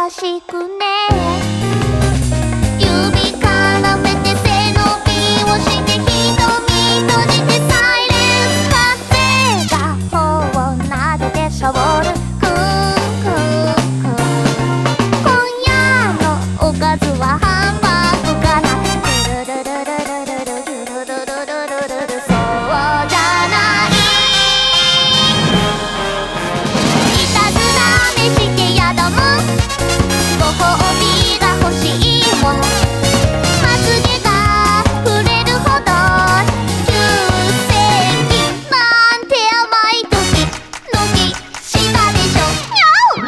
しくね指絡めて背伸びをして瞳閉じてサイレンス風が頬を撫でてシャボるクンクンクン今夜のおかずはハンバーグかなルルルルルルルルルルルルルルルそうじゃないいたずら飯で宿むご褒美が欲しいものまつげが触れるほど急性期なんて甘い時のきしたでしょにゃ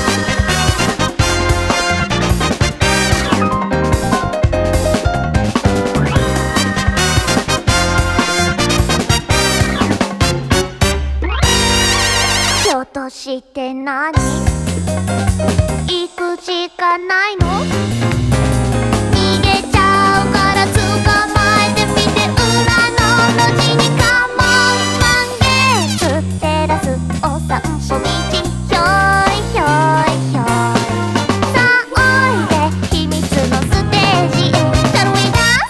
おひょっとして何行くしかないの逃げちゃうから捕まえてみて裏の路地にカモン満月照らすお散歩道ひょいひょいひょいさあおいで秘密のステージへ Shall we dance?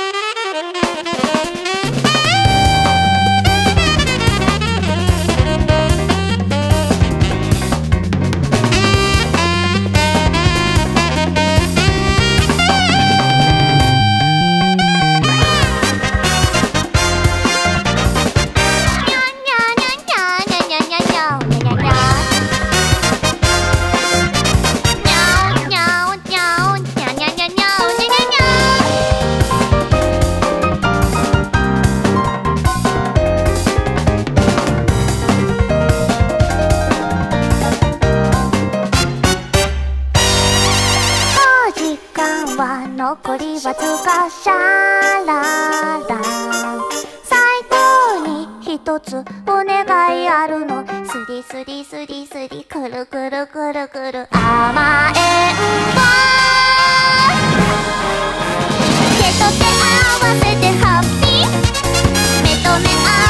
残りわずかシャララ最後に一つお願いあるのスリスリスリスリくるくるくるくる甘えん坊手と手合わせてハッピー目と目合